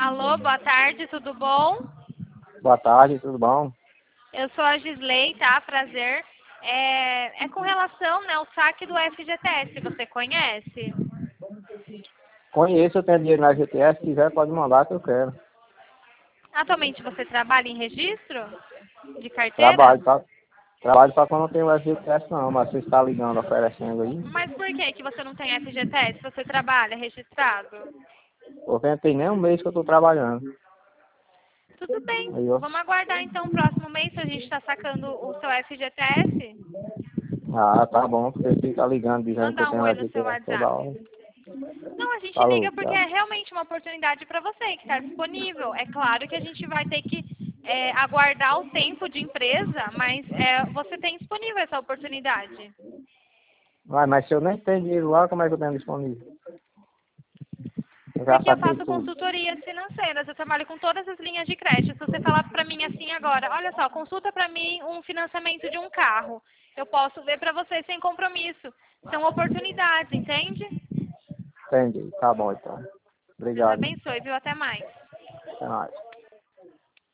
Alô, boa tarde, tudo bom? Boa tarde, tudo bom? Eu sou a Gisley, tá? Prazer. É com relação, né, ao saque do FGTS, você conhece? Conheço, eu tenho dinheiro na GTS, se quiser pode mandar que eu quero. Atualmente você trabalha em registro de carteira? Trabalho, tá? Trabalho só quando não tem o FGTS não, mas você está ligando, oferecendo aí. Mas por que que você não tem FGTS? Você trabalha registrado? Porque não tem nem um mês que eu estou trabalhando. Tudo bem. Aí eu, Vamos aguardar então o próximo mês se a gente está sacando o seu FGTS. tá bom, porque você fica ligando dizendo que eu Mandar um tenho oi no seu FGTS toda WhatsApp. hora. Não, a gente Falou, liga porque obrigado. é realmente uma oportunidade para você que está disponível. É claro que a gente vai ter que aguardar o tempo de empresa, mas você tem disponível essa oportunidade. Mas se eu nem tenho dinheiro lá, como é que eu tenho disponível? Eu já Porque eu saquei faço tudo. consultorias financeiras, eu trabalho com todas as linhas de crédito. Se você falar para mim assim agora, olha só, consulta para mim um financiamento de um carro. Eu posso ver para você sem compromisso. São oportunidades, entende? Entendi, tá bom então. Deus Obrigado, hein? abençoe, viu? Até mais. Até mais.